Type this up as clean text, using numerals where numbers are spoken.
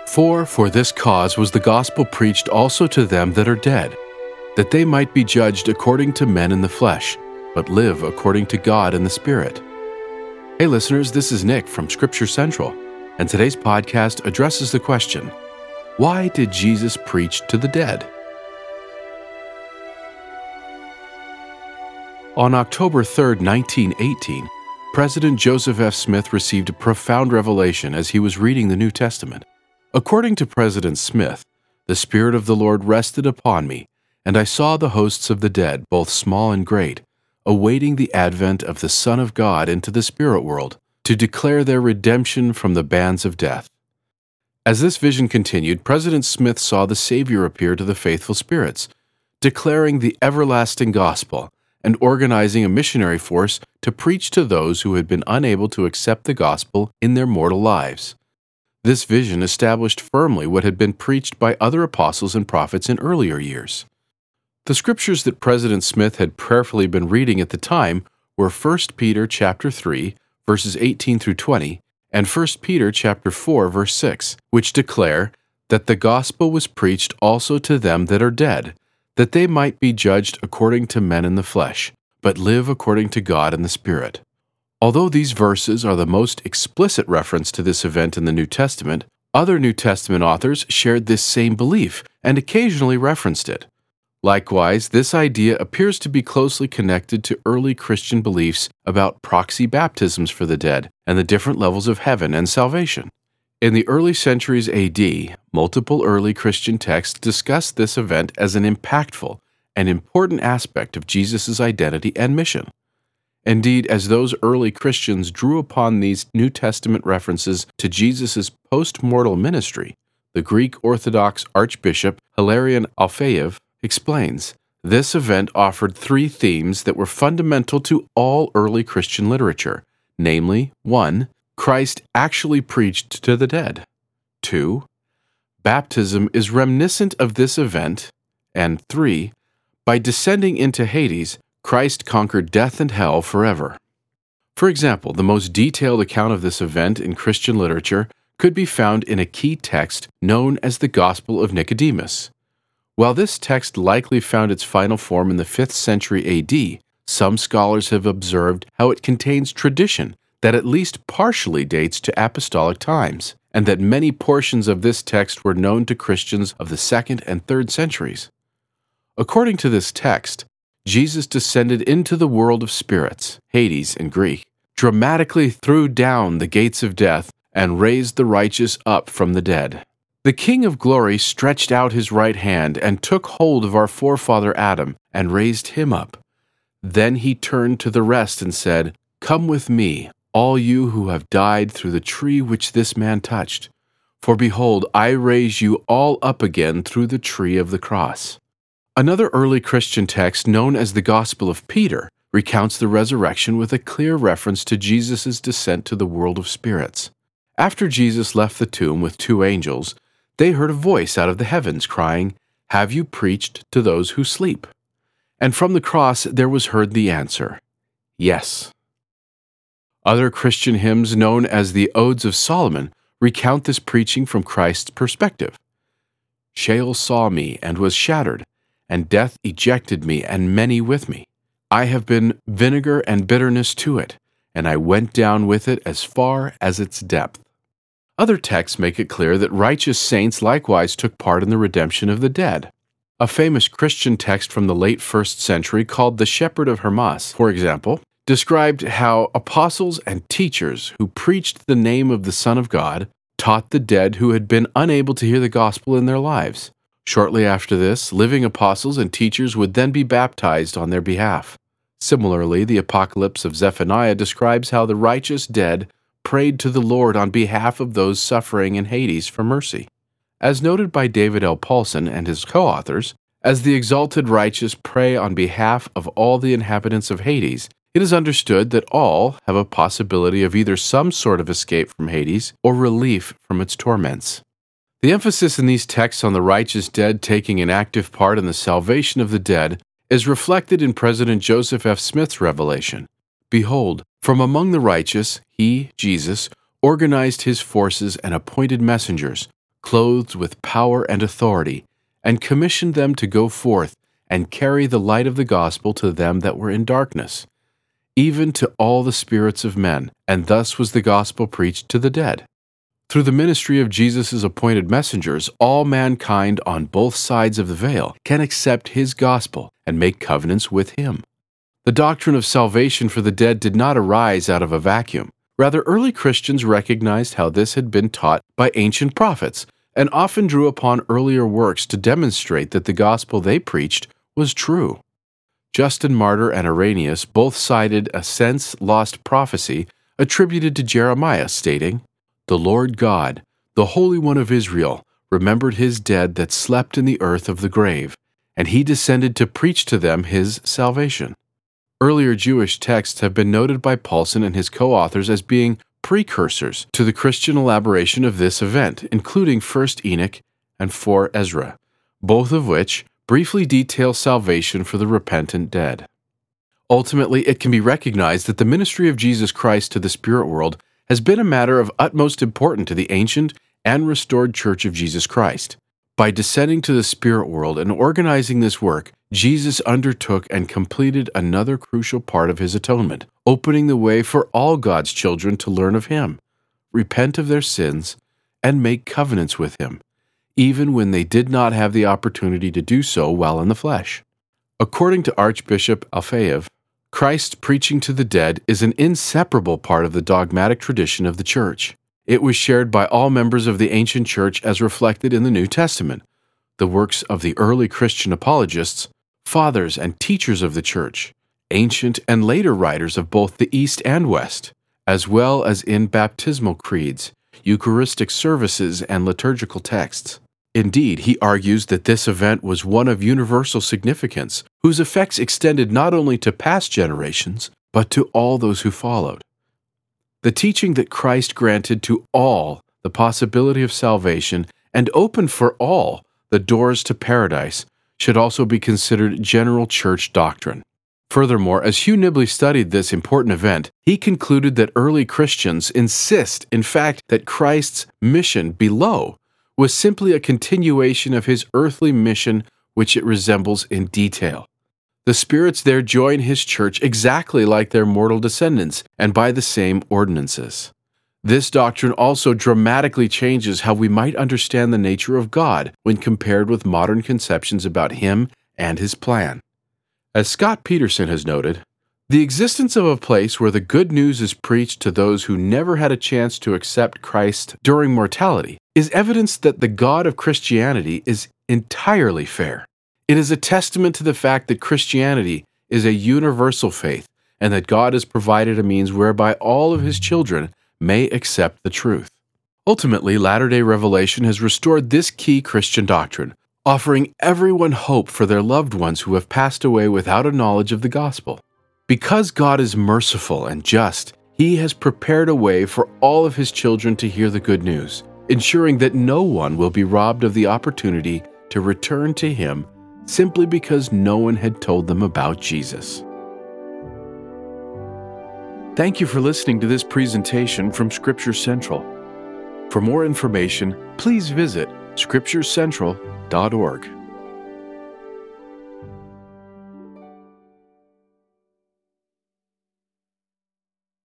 For this cause was the gospel preached also to them that are dead, that they might be judged according to men in the flesh, but live according to God in the Spirit. Hey listeners, this is Nick from Scripture Central, and today's podcast addresses the question, why did Jesus preach to the dead? On October 3, 1918, President Joseph F. Smith received a profound revelation as he was reading the New Testament. According to President Smith, the Spirit of the Lord rested upon me, and I saw the hosts of the dead, both small and great, awaiting the advent of the Son of God into the spirit world, to declare their redemption from the bands of death. As this vision continued, President Smith saw the Savior appear to the faithful spirits, declaring the everlasting gospel and organizing a missionary force to preach to those who had been unable to accept the gospel in their mortal lives. This vision established firmly what had been preached by other apostles and prophets in earlier years. The scriptures that President Smith had prayerfully been reading at the time were 1 Peter chapter 3, verses 18 through 20, and 1 Peter chapter 4, verse 6, which declare that the gospel was preached also to them that are dead, that they might be judged according to men in the flesh, but live according to God in the Spirit. Although these verses are the most explicit reference to this event in the New Testament, other New Testament authors shared this same belief and occasionally referenced it. Likewise, this idea appears to be closely connected to early Christian beliefs about proxy baptisms for the dead and the different levels of heaven and salvation. In the early centuries AD, multiple early Christian texts discussed this event as an impactful and important aspect of Jesus' identity and mission. Indeed, as those early Christians drew upon these New Testament references to Jesus' post-mortal ministry, the Greek Orthodox Archbishop Hilarion Alfeyev explains, this event offered three themes that were fundamental to all early Christian literature, namely, 1. Christ actually preached to the dead. 2. Baptism is reminiscent of this event. And 3. By descending into Hades, Christ conquered death and hell forever. For example, the most detailed account of this event in Christian literature could be found in a key text known as the Gospel of Nicodemus. While this text likely found its final form in the 5th century AD, some scholars have observed how it contains tradition that at least partially dates to apostolic times, and that many portions of this text were known to Christians of the 2nd and 3rd centuries. According to this text, Jesus descended into the world of spirits, Hades in Greek, dramatically threw down the gates of death, and raised the righteous up from the dead. The King of Glory stretched out his right hand and took hold of our forefather Adam and raised him up. Then he turned to the rest and said, "Come with me, all you who have died through the tree which this man touched. For behold, I raise you all up again through the tree of the cross." Another early Christian text known as the Gospel of Peter recounts the resurrection with a clear reference to Jesus' descent to the world of spirits. After Jesus left the tomb with two angels, they heard a voice out of the heavens crying, "Have you preached to those who sleep?" And from the cross there was heard the answer, "Yes." Other Christian hymns known as the Odes of Solomon recount this preaching from Christ's perspective. "Sheol saw me and was shattered, and death ejected me and many with me. I have been vinegar and bitterness to it, and I went down with it as far as its depth." Other texts make it clear that righteous saints likewise took part in the redemption of the dead. A famous Christian text from the late 1st century called the Shepherd of Hermas, for example, described how apostles and teachers who preached the name of the Son of God taught the dead who had been unable to hear the gospel in their lives. Shortly after this, living apostles and teachers would then be baptized on their behalf. Similarly, the Apocalypse of Zephaniah describes how the righteous dead prayed to the Lord on behalf of those suffering in Hades for mercy. As noted by David L. Paulson and his co-authors, as the exalted righteous pray on behalf of all the inhabitants of Hades, it is understood that all have a possibility of either some sort of escape from Hades or relief from its torments. The emphasis in these texts on the righteous dead taking an active part in the salvation of the dead is reflected in President Joseph F. Smith's revelation. Behold, from among the righteous, he, Jesus, organized his forces and appointed messengers, clothed with power and authority, and commissioned them to go forth and carry the light of the gospel to them that were in darkness, even to all the spirits of men, and thus was the gospel preached to the dead. Through the ministry of Jesus' appointed messengers, all mankind on both sides of the veil can accept his gospel and make covenants with him. The doctrine of salvation for the dead did not arise out of a vacuum. Rather, early Christians recognized how this had been taught by ancient prophets and often drew upon earlier works to demonstrate that the gospel they preached was true. Justin Martyr and Irenaeus both cited a sense-lost prophecy attributed to Jeremiah, stating, "The Lord God, the Holy One of Israel, remembered his dead that slept in the earth of the grave, and he descended to preach to them his salvation." Earlier Jewish texts have been noted by Paulson and his co-authors as being precursors to the Christian elaboration of this event, including 1 Enoch and 4 Ezra, both of which briefly detail salvation for the repentant dead. Ultimately, it can be recognized that the ministry of Jesus Christ to the spirit world has been a matter of utmost importance to the ancient and restored Church of Jesus Christ. By descending to the spirit world and organizing this work, Jesus undertook and completed another crucial part of his atonement, opening the way for all God's children to learn of him, repent of their sins, and make covenants with him, even when they did not have the opportunity to do so while in the flesh. According to Archbishop Alfeyev, Christ's preaching to the dead is an inseparable part of the dogmatic tradition of the Church. It was shared by all members of the ancient Church as reflected in the New Testament, the works of the early Christian apologists, fathers and teachers of the Church, ancient and later writers of both the East and West, as well as in baptismal creeds, Eucharistic services, and liturgical texts. Indeed, he argues that this event was one of universal significance, whose effects extended not only to past generations, but to all those who followed. The teaching that Christ granted to all the possibility of salvation and opened for all the doors to paradise should also be considered general church doctrine. Furthermore, as Hugh Nibley studied this important event, he concluded that early Christians insist, in fact, that Christ's mission below was simply a continuation of his earthly mission, which it resembles in detail. The spirits there join his church exactly like their mortal descendants and by the same ordinances. This doctrine also dramatically changes how we might understand the nature of God when compared with modern conceptions about him and his plan. As Scott Peterson has noted, the existence of a place where the good news is preached to those who never had a chance to accept Christ during mortality is evidence that the God of Christianity is entirely fair. It is a testament to the fact that Christianity is a universal faith and that God has provided a means whereby all of his children may accept the truth. Ultimately, Latter-day Revelation has restored this key Christian doctrine, offering everyone hope for their loved ones who have passed away without a knowledge of the gospel. Because God is merciful and just, he has prepared a way for all of his children to hear the good news, ensuring that no one will be robbed of the opportunity to return to him simply because no one had told them about Jesus. Thank you for listening to this presentation from Scripture Central. For more information, please visit scripturecentral.org.